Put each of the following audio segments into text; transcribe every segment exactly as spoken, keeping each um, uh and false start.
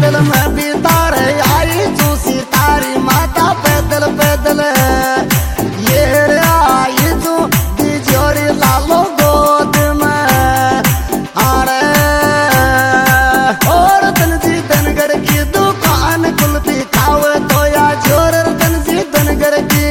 पैदल में भी तारे आई चूसी तारी माता पैदल पैदल ये रे आई तू दिजोरी लालो गोद में अरे और तनजी धनगर की दुकान कुल्फी खावे तो या जोर तनजी धनगर की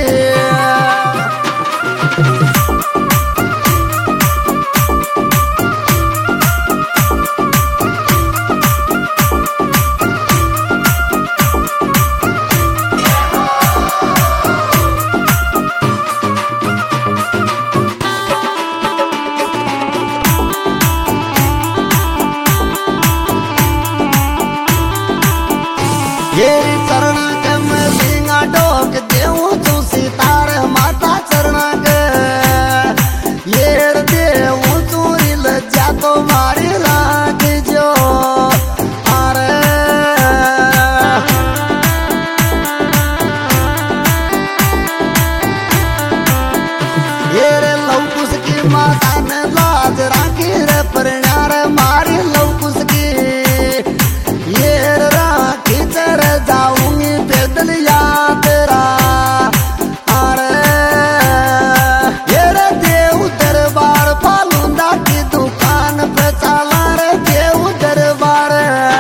येरी चरणा के मैं लिंगा डोक देऊं तू सितार माता चरणा के येर देऊं तू रिल जा तो मारी लाग जो अरे येरे लौकुस की माता ने लाज राखी रे परण्यार मारी लौकुस की येर राखी चर जाऊंगी पैदल याद रा अरे येरे देव दरबार फालूंदा की दुकान पे चला रे देव दरबार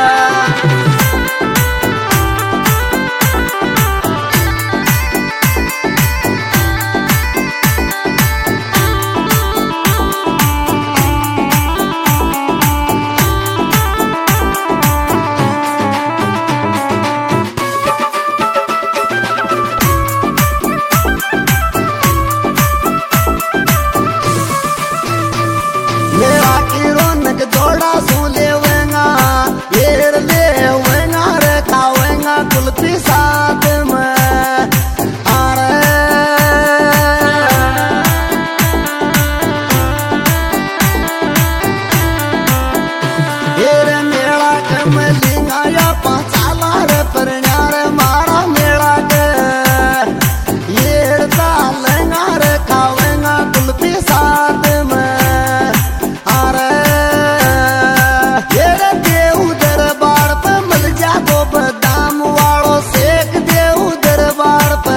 मेरा की रौनक जोड़ा सू लेवेंगा येर लेवेंगा रे खावेंगा कुल्फी साथ में अरे येर मेला के मैं लिंगा या पांचाला रे परण्यार मारा मेला के येर डालेंगा रे खावेंगा कुल्फी साथ में बदाम वालों सेक देव दरबार पे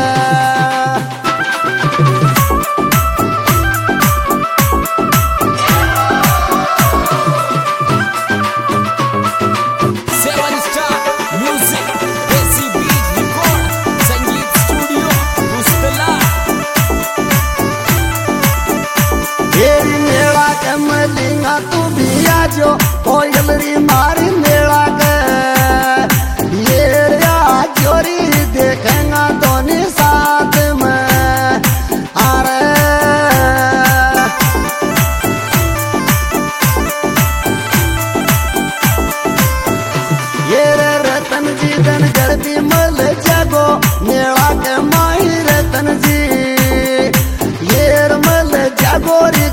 सेवन स्टार म्यूजिक देसी बीट रिकॉर्ड संगीत स्टूडियो पुस्तला तेरी मेला के मलिंगा तू भी आजो कोयलरी मारी मेला के जोरी देखेंगा दोनों साथ में अरे ये रे रतन जी धनगर भी मल जगो मेला के माही रतन जी ये मल जगोरी